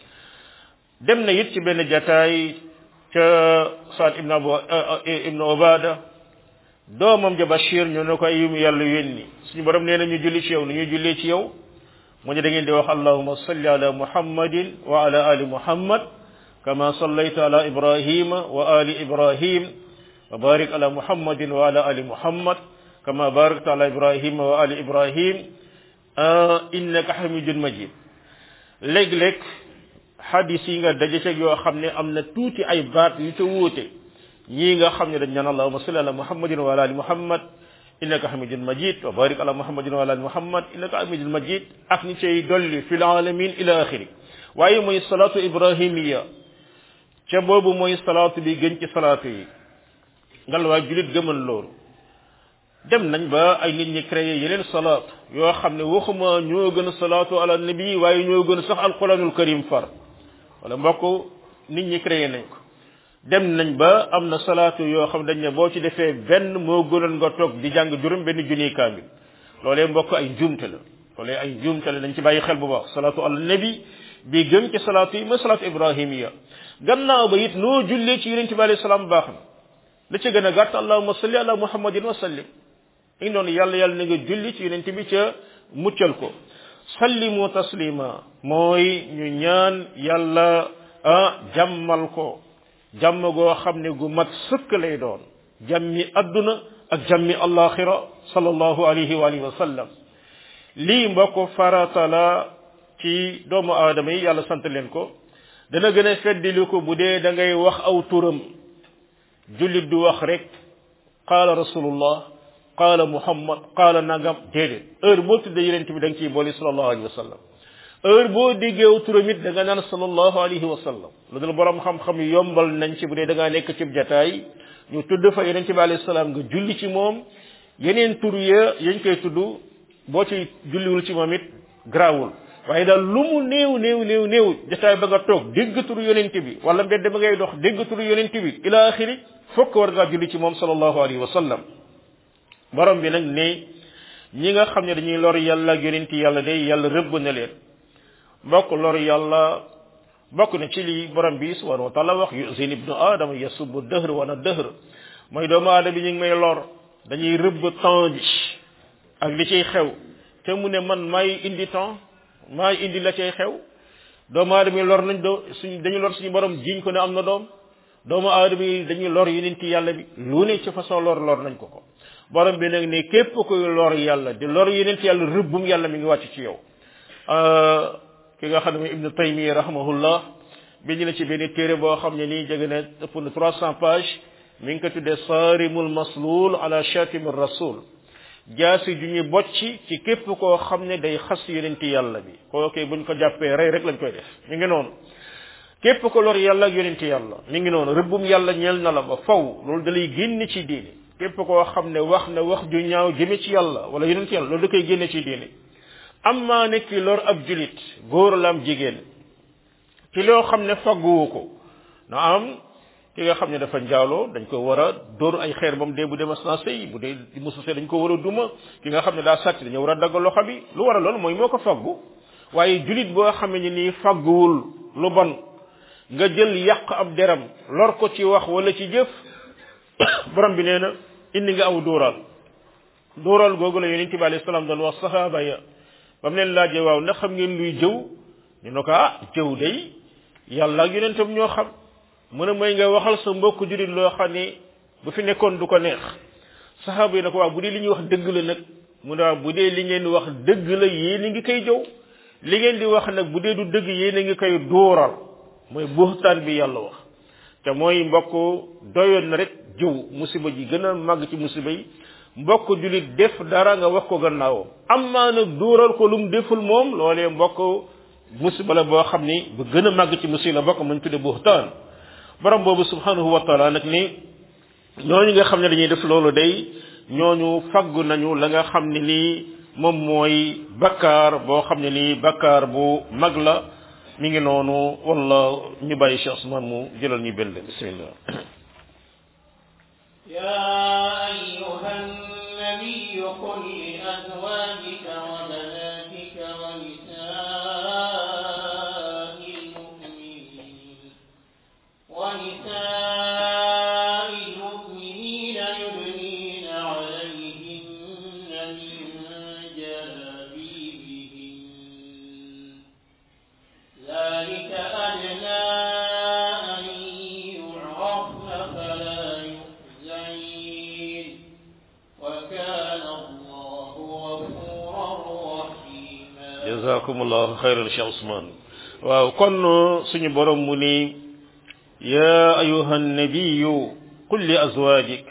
dem na it ci benn jataay ca Saad ibn Abu ibn Ubada doomam ja Bashir ñu ne ko ay yum yàlla yónni suñu borom nee na ñu julli ci yow nu ñu jullee ci yow mu ne da ngeen di wax allahumma salli ala muhammadin wa ala ali muhammad kama sallayta ala ibrahima wa ali ibrahim wa barik ala muhammadin wa ala ali muhammad kama barakta ala ibrahima wa ali ibrahim innaka hamidun majid léeg-léeg hadis yi nga daje ceeg yoo xam ne am na tuuti ay baat yu ca wuute ñii nga xam ne dañ naan allahumma salli ala muhammadin wa ala ali muhammad innaka hamidun majid wa barik ala muhammadin wa ala ali muhammad innaka hamidun majid ak ni cay dolli fil alamin ila axiri waaye mooy salatu ibrahimiya ca boobu mooy salatu bi gën ci salatu yi ngal waa julit gëmal loolu dem nañ ba ay nit ñi créé yeneen salaat yoo xam ne waxuma ñoo gën a salaatu ala nabi waaye ñoo gën a sax alquranul karim far wala mbokk nit ñi créé nañ ko dem nañ ba am na salaatu yoo xam dañ ne boo ci defee benn moo gënoon nga toog di jàng juróom benn junniy kaamil loolee mbokk ay njuumte la loolee ay njuumte la dañ ci bàyyi xel bu baax salaatu ala nabi bi gën ci salaatu yi mooy salaatu ibrahimiya gannaaw ba it noo jullee ci yonent bi alayhi salaam baax na la ci gën a gàtt allahumma salli ala muhammadin wa sallim ngi noonu yàlla yàlla na nga julli ci yonent bi ca muccal ko sallimu taslima mooy ñu ñaan yàlla ah jàmmal ko jàmm goo xam ne gu mat sëkk lay doon jàmmi adduna ak jàmmi alaxira sallallahu alayhi wa alihi wa sallam lii mbokk farata la ci doomu aadama yi yàlla sant leen ko dana gën a feddili ko bu dee da ngay wax aw turam jullit du wax rek qaala rasulullah qaala muhammad qaala nangam déedéet heure boo tuddee yonent bi da nga ciy boole sallallahu alayhi wa sallam heure boo diggeew turam it da nga naan sallallahu alayhi wa sallam lu dul borom xam-xam yombal nañ ci bu dee da ngaa nekk ci jataay ñu tudd fa yonent bi alayhi salaam nga julli ci moom yeneen tur ya yañ koy tudd boo ci julliwul ci moom it garaawul waaye daal lu mu néew néew néew néew jataay ba nga toog dégg turu yonent bi wala mbedd ba ngay dox dégg turu yonent bi ila axiri fokk war ngaa julli ci moom sallallahu alayhi wa sallam borom bi nag ne ñi nga xam ne dañuy lor yàlla ak yonent yàlla day yàlla rëbb na leen mbokk lor yàlla bokk na ci li borom bi subhanahu wa taala wax yusin ibnu aadama yasubu dëhr wana dëhr mooy doomu aadama bi ñu ngi may lor dañuy rëbb temps bi ak li ciy xew te mu ne man maay indi temps maay indi la cay xew doomu aadama yi lor nañ do suñ dañu lor suñu borom jiñ ko ne am na doom doomu aadama yi dañuy lor yonent yàlla bi lu ne ci façon lor lor nañ ko ko borom bi nag ne képp koy lor yàlla di lor yonent yàlla rëbbum yàlla mi ngi wàcc ci yow ki nga xam ne ibnu taymiya rahimahullah bind na ci benn téere boo xam ne nii jege na ëpp na trois cent pages mi ngi ko tuddee sarimul maslul ala shatim rasul jaasi ju ñu bocc ci képp koo xam ne day xas yonent yàlla bi kooke buñ ko jàppee rey rek lañ koy def mi ngi noonu képp ko lor yàlla ak yonent yàlla mi ngi noonu rëbbum yàlla ñeel na la ba faw loolu da lay génn ci diine képp koo xam ne wax na wax ju ñaaw jëme ci yàlla wala yonent yàlla loolu da koy génne ci diine amma nekk ki lor ab julit góor la am jigéen ci loo xam ne fagguwu ko na am ki nga xam ne dafa njaaloo dañ ko war a dóor ay xeer ba mu dee bu dee mas naa sëy bu dee mosu sëy dañ ko war a duma ki nga xam ne daa sàcc dañu war a dagg loxo bi lu war a loolu mooy moo ko faggu waaye julit boo xam ne nii fagguwul lu bon nga jël yàq ab deram lor ko ci wax wala ci jëf borom bi nee na indi nga aw dóoral dóoral googu la yonent bi alayhi salaam doon wax sahaaba ya ba mu leen laajee waaw ndax xam ngeen luy jëw ñu ne ko ah jëw day yàlla ak yonentam ñoo xam mu ne mooy nga waxal sa mbokk julit loo xam ne bu fi nekkoon du ko neex sahaaba yi ne ko waaw bu dee li ñuy wax dëgg la nag mu ne waaw bu dee li ngeen wax dëgg la yéen a ngi koy jëw li ngeen di wax nag bu dee du dëgg yéen a ngi koy dóoral mooy buxtaan bi yàlla wax te mooy mbokk doyoon na rek jëw musiba ji gën a màgg ci musiba yi mbokk julit def dara nga wax ko gannaawam amma nag dóoral ko lu mu deful moom loolee mbokk musiba la boo xam ni bu gën a màgg ci musiba la bokk muñ tudde buxtaan borom boobu subhanahu wa taala nag ni ñooñu nga xam ne dañuy def loolu day ñooñu faggu nañu la nga xam ne nii moom mooy bakkaar boo xam ne nii bakkaar bu mag la mi ngi noonu walla ñu bàyyi Cheikh Ousmane mu jëlal ñu benn bismillah يا أيها النبي قل لأزواجك وبناتك ونساء المؤمنين ونساء المؤمنين يدنين يعرفن فلا يؤذين وكان الله غفورا رحيما jazakumullahu khairan Cheikh Ousmane waaw kon suñu borom mu ni ya ayuhan nabiyyu qul li azwajik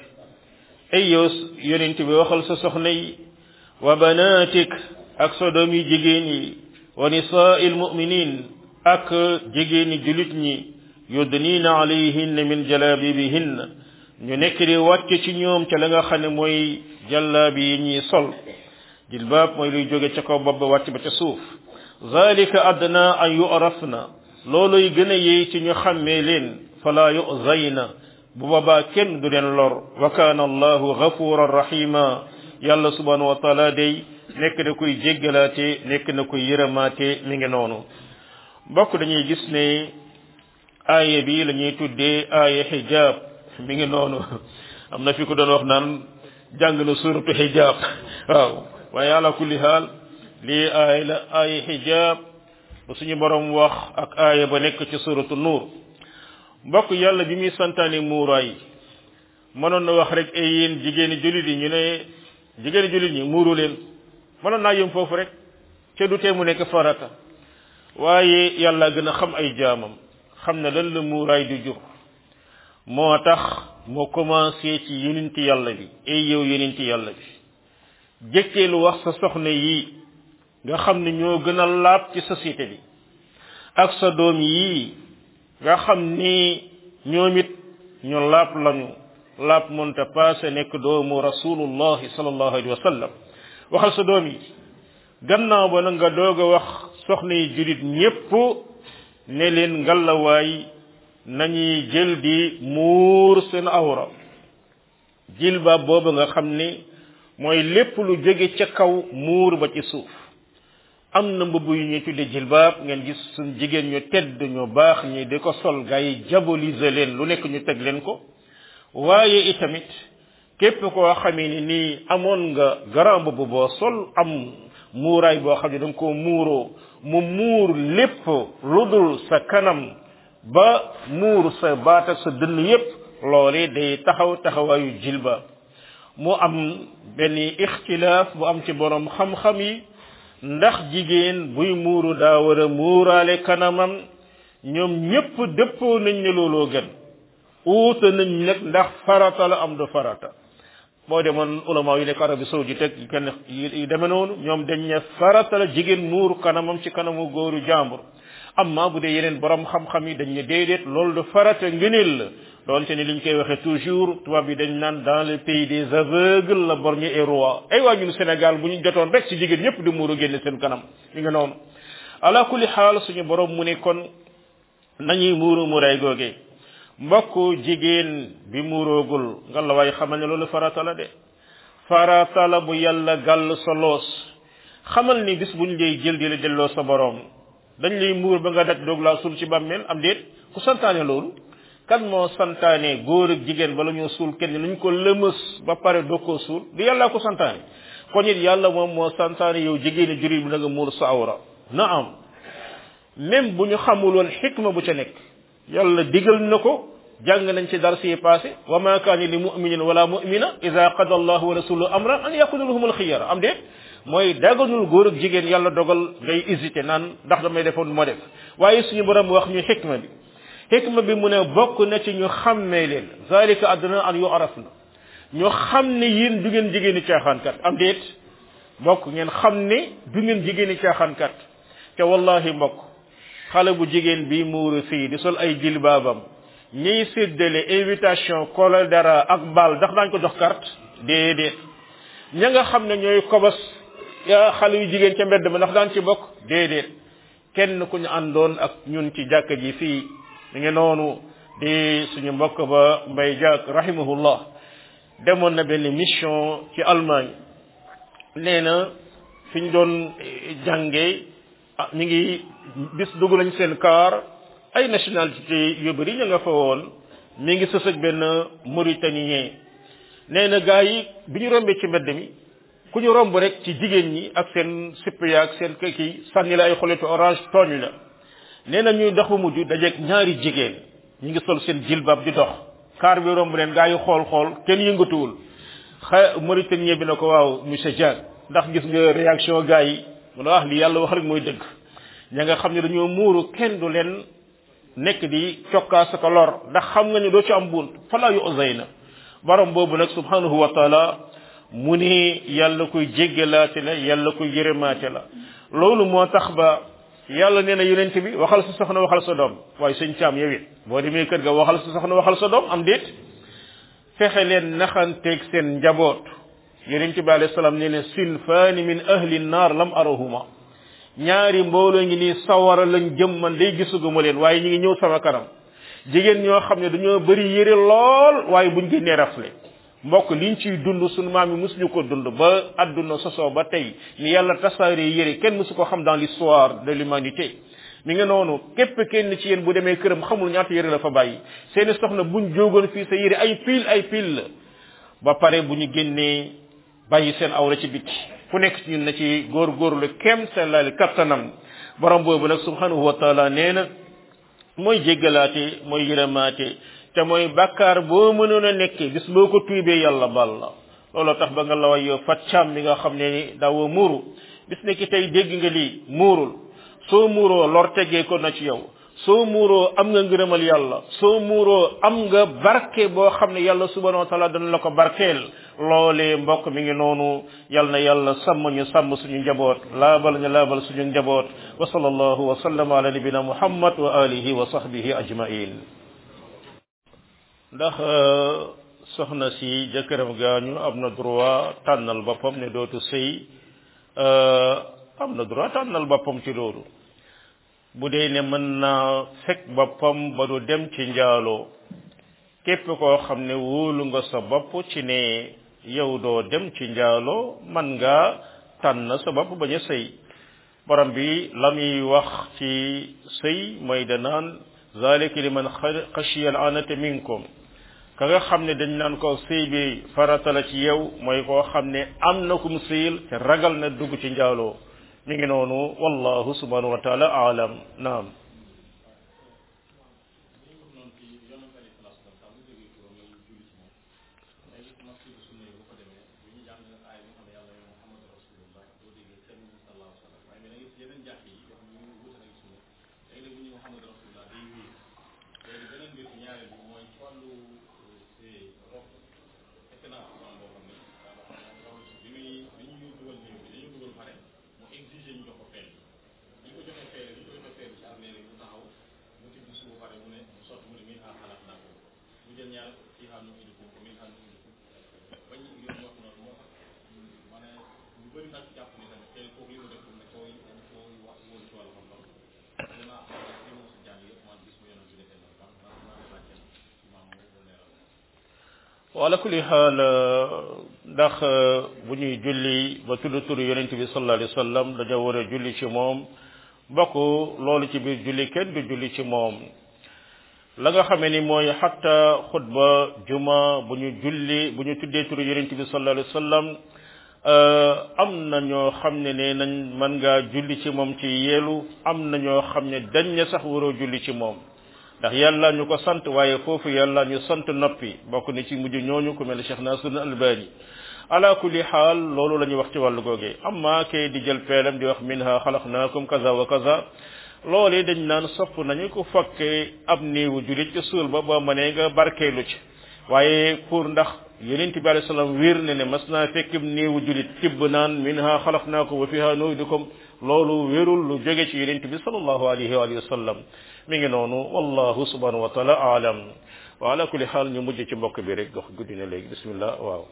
ayos yonent bi waxal sa soxna yi wa banatik ak sa doom yi jigéen yi wa nisaa'il mu'minin ak jigéeni julit ñi yudnina alayhinna min jalabibihinna ñu nekk di wàcc ci ñoom ca la nga xam ne mooy jàllaabi yi ñuy sol jilbaab mooy luy jóge ca kaw bopp ba wàcc ba ca suuf zalika adna an yu'rafna looluy gën a yey ci ñu xàmmee leen fala yu'zayna bu boobaa kenn du leen lor wa kaana allahu ghafuran rahima yàlla subhanahu wa taala day nekk na koy jéggalaate nekk na koy yërëmaate mi ngi noonu mbokk dañuy gis ne aaya bi la ñuy tuddee aaya hijab mi ngi noonu am na fi ko doon wax naan jàng na suratu hijab waaw waaye ala kulli haal lii aaya la aaya hijab ba suñu borom wax ak aaya ba nekk ci suratu nuur mbokk yàlla bi muy santaane muuraay mënoon na wax rek ay yéen jigéeni jullit yi ñu ne jigéeni jullit ñi muuru leen mënoon naa yëm foofu rek ca du tee mu nekk farata waaye yàlla gën a xam ay jaamam xam ne lan la muuraay du jur moo tax moo commencé ci yonenti yàlla bi ay yow yonenti yàlla bi jëkkeelu wax sa soxna yi nga xam ne ñoo gën a laab ci société bi ak sa doom yi nga xam ni ñoom it ñu laab lañu laab mënta passé nekk doomu rasulullahi sallallahu alayhi wa sallam waxal sa doom yi gannaaw ba nag nga doog a wax soxna yi julit ñépp ne leen ngalawaay nañuy jël di muur seen awra jilbaab boobu nga xam ne mooy lépp lu jóge ca kaw muur ba ci suuf am na mbubb yu ñuy tudde jilbaab ngeen gis suñ jigéen ñu tedd ñu baax ñi di ko sol gaa yi diaboliser leen lu nekk ñu teg leen ko waaye itamit képp koo xamee ni nii amoon nga grand mbubb boo sol am muuraay boo xam ne da nga koo muuroo mu muur lépp lu dul sa kanam ba muur sa baat ak sa dënn yépp loolee day taxaw taxawaayu jilbaab mu am benn ixtilaaf bu am ci borom xam-xam yi ndax jigéen buy muuru daa war a muuraale kanamam ñoom ñépp dëppoo nañ ne looloo gën uute nañ nag ndax farata la am du farata boo demoon ulama yi nekk Arabie Saoudite ak kenn yi deme noonu ñoom dañ ne farata la jigéen muuru kanamam ci kanamu góoru jàmbur amma bu dee yeneen borom xam-xam yi dañ ne déedéet loolu du farata ngëneel la doonte ni liñ koy waxee toujours tubaab bi dañ naan dans le pays des aveugles la borgne et roi ay waa ñun Sénégal bu ñu jotoon rek ci jigéen ñëpp di muuru génne seen kanam mi nga noonu ala kulli xaal suñu borom mu ne kon nañuy muuru muuraay googee mbokk jigéen bi muuroogul nga la waay xamal ne loolu farata la de farata la bu yàlla gàll sa loos xamal ni bis buñ lay jël di la delloo sa borom dañ lay muur ba nga daj doog laa suul ci bàmmeel am déet ku santaane loolu kan moo santaane góor ak jigéen bala ñoo suul kenn nañ ko lëmës ba pare doo koo suul di yàlla ko santaane kon it yàlla moom moo santaane yow jigéeni jurit bi na nga muur sa awra na am même bu ñu xamul woon xikma bu ca nekk yàlla digal na ko jàng nañ ci dars yi passé wa ma kaana li mu'minin wala mu'mina ida qada allahu wa rasuluhu amran an yakuna lahumul xiyara am déet mooy daganul góor ak jigéen yàlla dogal ngay hésité naan ndax damay defoon moo def waaye suñu borom wax ñu xikma bi xikma bi mu ne bokk na ci ñu xàmmee leen zalika adna an yu'rafna ñu xam ne yéen du ngeen jigéeni caaxaankat am déet mbokk ngeen xam ne du ngeen jigéeni caaxaankat te wallahi mbokk xale bu jigéen bi muuru fii di sol ay jilbaabam ñiy séddale invitation kola dara ak bal ndax daañ ko jox carte déedéet ña nga xam ne ñooy kobos ya xale yu jigéen ca mbedd ma ndax daan ci bokk déedéet kenn ku ñu àndoon ak ñun ci jàkka ji fii mi ngi noonu di suñu mbokk ba Mbay Jaak rahimahullah demoon na benn mission ci Allemagne nee na fi ñu doon jàngee ñu ngi bis dugg nañ seen car ay nationalité yu bëri ña nga fa woon mi ngi sës ak benn mauritanien nee na gars yi bi ñu rombee ci mbedd mi ku ñu romb rek ci jigéen ñi ak seen sipp ya ak seen kii sànni la ay xoletu orange tooñ la nee na ñuy dox ba mujj dajeeg ñaari jigéen ñi ngi sol seen jilbaab di dox car bi romb leen gaa yi xool xool kenn yëngatuwul xa Mauritanien bi na ko waaw monsieur Diack ndax gis nga réaction gaa yi mu ne wax li yàlla wax rek mooy dëgg ña nga xam ne dañoo muuru kenn du leen nekk di cokkaas ko lor ndax xam nga ne doo ci am bunt falaa yu oseyna borom boobu nag subhanahu wa taala mu ni yàlla koy jéggalaate la yàlla koy yërëmaate la loolu moo tax ba yàlla nee na yonent bi waxal sa soxna waxal sa doom waaye sëñ caam yow it boo demee kër ga waxal sa soxna waxal sa doom am déet fexe leen naxanteeg seen njaboot yonent bi alayhi salaam nee na sinfaani min ahli naar lam arahuma ñaari mbooloo ngi nii sawara lañ jëm man day gisuguma leen waaye ñu ngi ñëw sama kanam jigéen ñoo xam ne dañoo bëri yére lool waaye buñ génnee rafle mbokk liñ ciy dund sunu maam yi mosuñu ko dund ba adduna sosoo ba tey ni yàlla tasaaree yére kenn mosu ko xam dans l'histoire de l'humanité mi nga noonu képp kenn ci yéen bu demee këram xamul ñaata yére la fa bàyyi seeni soxna buñ jógoon fii sa yére ay pile ay pile la ba pare bu ñu génnee bàyyi seen awra ci biti ku nekk ci ñun na ci góorgóorlu kem seen laali kattanam borom boobu nag subhanahu wa taala nee na mooy jéggalaate mooy yërëmaate te mooy bàkkaar boo mënoon a nekkee bis boo ko tuubee yàlla bal la looloo tax ba nga la way faccaam bi nga xam ne ni daawoo muuru bis ne ki tey dégg nga lii muurul soo muuroo lor tegee ko na ci yow soo muuroo am nga ngërëmal yàlla soo muuroo am nga barke boo xam ne yàlla subhanahu wa taala dana la ko barkeel loolee mbokk mi ngi noonu yal na yàlla sàmm ñu sàmm suñu njaboot laabal ñu laabal suñu njaboot wa sallallahu wa sallam ala nabina muhammad wa alihi wa sahbihi ajmain ndax soxna si jëkkëram gaañu am na droit tànnal boppam ne dootu sëy am na droit tànnal boppam ci loolu bu dee ne mën naa fekk boppam ba du dem ci njaaloo képp koo xam ne wóolu nga sa bopp ci ne yow doo dem ci njaaloo man nga tànn sa bopp bañ a sëy borom bi la muy wax ci sëy mooy danaan zalika liman xashiya al anata minkum ka nga xam ne dañ naan ko sëy bi farata la ci yow mooy koo xam ne am na kum sëyil te ragal na dugg ci njaaloo mi ngi noonu wallahu subhanahu wa taala aalam naam wala kulli xaal ndax bu ñuy julli ba tudd turu yonent bi sallallahu alayhi wa sallam dañoo war a julli ci moom bokk loolu ci biir julli kenn du julli ci moom la nga xamee ni mooy xatta xutba juma bu ñu julli bu ñu tuddee turu yonent bi sallallahu alayhi wa sallam am na ñoo xam ne ne nañ mën ngaa julli ci moom ci yeelu am na ñoo xam ne dañ ne sax waroo julli ci moom ndax yàlla ñu ko sant waaye foofu yàlla ñu sant noppi bokk ni ci mujj ñooñu ku mel ne Cheikh Nasir Albani ala kulli xaal loolu la ñuy wax ci wàllu googee amma kay di jël peelam di wax minha xalaqnaakum kaza wa kaza loolu dañ naan sopp nañu ko fakkee ab néewu julit ci suul ba ba mënee nga barkeelu ci waaye pour ndax yonent bi alayhi salaam wér ne ne mas naa fekk néewu julit tibb naan minha xalaqnaakum wa fiha nu'idukum loolu wérul lu jóge ci yonent bi sallallahu alayhi wa sallam mi ngi noonu wallahu subhanahu wa taala aalam wa ala kulli xaal ñu mujj ci mbokk bi rek dox guddi na léegi bismillah waaw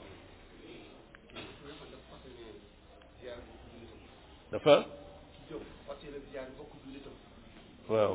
dafa waaw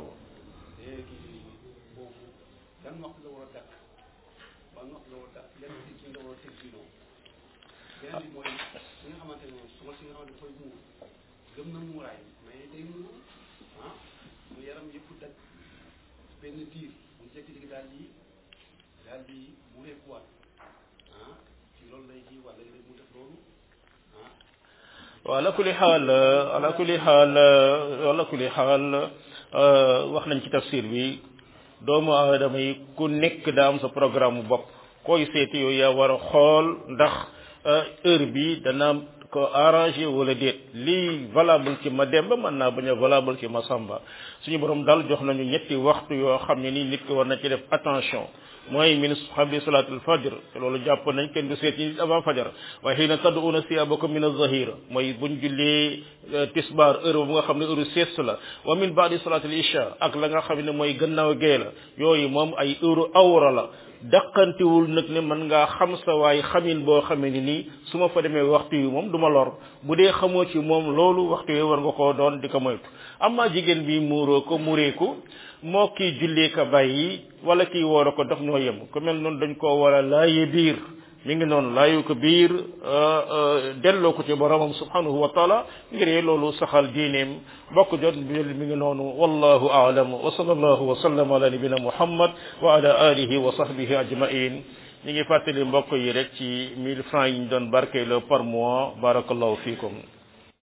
gëm na muuraay mais day muur ah mu yaram yëpp daj benn diir mu jékki-jékki daal di daal di muureekuwaat ah ci loolu lay ji wala léegi mu def loolu ah. waaw ala kulli xaal ala kulli xaal ala kulli xaal wax nañ ci tafsir bi doomu aadama yi ku nekk daa am sa programme bopp koy seeti yow yaa war a xool ndax heure bi dana ko arrangé wala déet lii valable ci ma demba mën naa bañ a valable ci ma samba suñu borom daal jox nañu ñetti waxtu yoo xam ne nii nit ki war na ci def attention mooy min qabli salatul fajr te loolu jàpp nañ kenn du seet yi avant fajar waaye xëy na tad'una siyabakum min az-zahira mooy buñ jullee tisbaar heure bu nga xam ne heure sieste la wa min ba'di salatul isha ak la nga xam ne mooy gannaaw gee la yooyu moom ay heure awra la daqantiwul nag ne mën ngaa xam sa waay xamin boo xamee ni nii su ma fa demee waxtu yi moom du ma lor bu dee xamoo ci moom loolu waxtu yi war nga koo doon di ko moytu amma jigéen bi muuroo ko mureeku moo kii jullee ka bàyyi wala kii woor a ko daf ñoo yem ku mel noonu dañ koo war a laaye biir mi ngi noonu laayu ko biir delloo ko ci boromam subhanahu wa taala ngir loolu saxal diineem bokk jot bi mi ngi noonu wallahu a'lam wa sallallahu wa sallam ala nabina muhammad wa ala alihi wa sahbihi ajma'in ñi ngi fàttali mbokk yi rek ci mille francs yi ñu doon barkeeloo par mois barakallahu fiikum